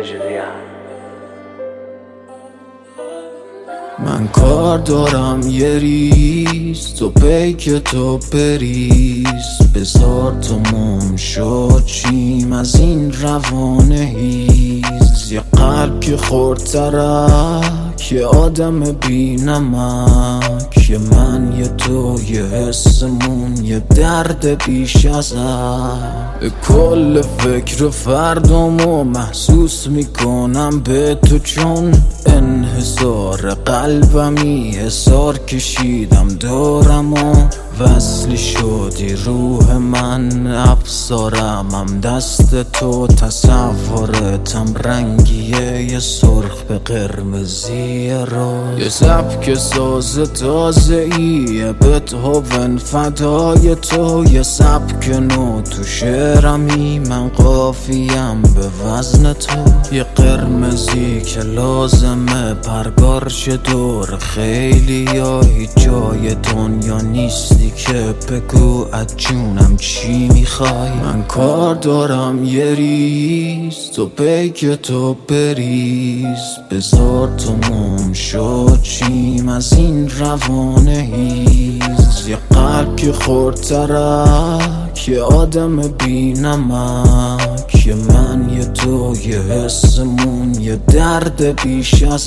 تراژدیه. من کار دارم یه ریز، تو پیک تو بریز، بذار تو مم شد چیم از این روانه هیز. یه قلب که خورد ترک، یه آدم بی نمک، یه من یه تو یه حسمون یه درد بیش از به کل فکر فردامو محسوس میکنم به تو، چون انحصار قلبمی حصار کشیدم دارم و وصلی شدی روح من، افسارم هم دست تو، تصورتم رنگیه یه سرخ به قرمزی رو، یه سبک ساز تازه ایه بتهوون فدای تو، یه سبک نو تو شعرمی من قافیم به وزن تو، یه قرمزی که لازمه پرگارش دور خیلی، یا هیچ جای دنیا نیستی که بگو از جونم چی میخوای. من کار دارم یه ریز، تو پیک تو بریز، بذار تو مم شد چیم از این روانه هیز. یه قلب که خورد ترک، یه آدم بی نمک، یه من یه تو یه حسمون یه درد بیش از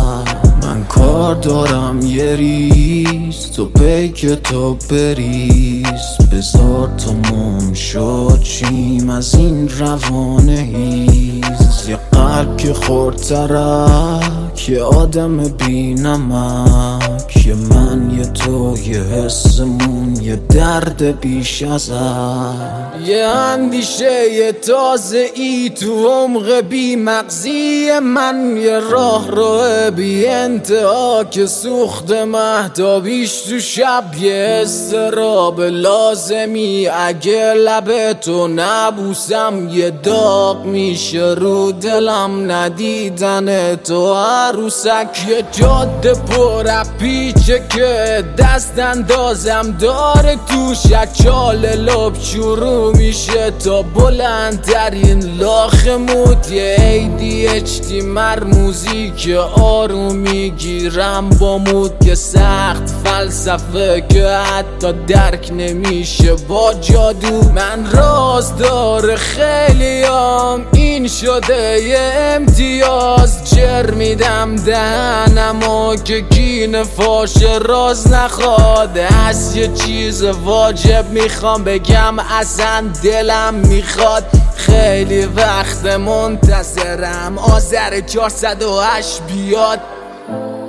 من کار دارم یه ریز، تو پیک تو بریز، بذار تو مم شد چیم از این روانه هیز. یه قلب که خورد ترک، یه آدم بی نمک، یه من یه تو یه حسمون یه درد بیش از یه اندیشه یه تازه ای تو عمق بی مغزی من، یه راه رو بی انتها که سوخت مهتابیش تو شب، یه استراب لازمی اگه لب تو نبوسم یه داغ میشه رو دلم، ندیدن تو عروسک. یه جاده پر پیچه که دست اندازم داره توش، چال لب شروع میشه تا بلندترین لاخ مود، یه ADHD مرموزی که آروم میگیرم با مود، یه سخت فلسفه که حتی درک نمیشه با جادو. من رازدار خیلیام این شده یه امتیاز، جر میدم دهنمو که گین فاش راز نخواد، از یه چیز واجب میخوام بگم اصلا دلم میخواد، خیلی وقت منتظرم آذر 408 بیاد.